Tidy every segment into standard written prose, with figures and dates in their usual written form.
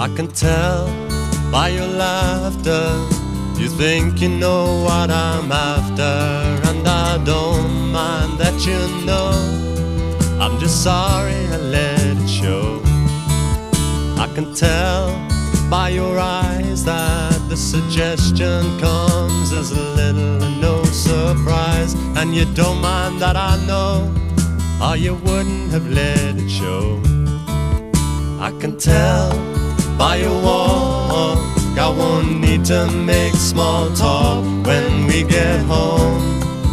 I can tell by your laughter, you think you know what I'm after. And I don't mind that you know, I'm just sorry I let it show. I can tell by your eyes that the suggestion comes as a little and no surprise. And you don't mind that I know, or you wouldn't have let it show. I can tell by your walk, I won't need to make small talk when we get home.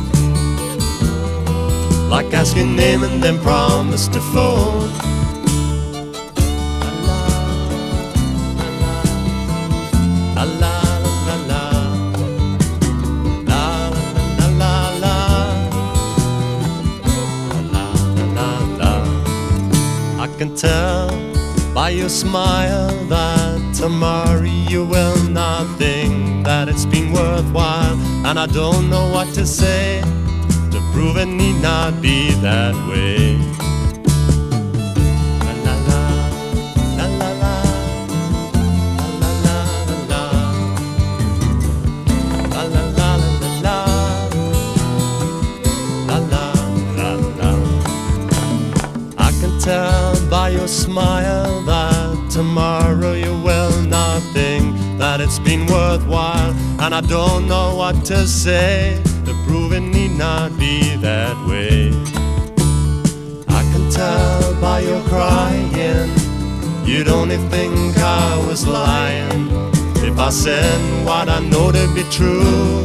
Like ask your name and then promise to phone. La la la la, la la la la, la la la la. I can tell by your smile that tomorrow you will not think that it's been worthwhile. And I don't know what to say to prove it need not be that way. La la la, la la la, la la la, la la la, la la la la. I can tell by your smile that tomorrow you will not think that it's been worthwhile. And I don't know what to say to prove it need not be that way. I can tell by your crying, you'd only think I was lying if I said what I know to be true,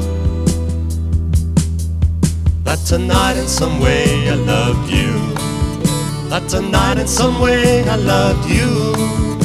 that tonight in some way I loved you, that tonight in some way I loved you.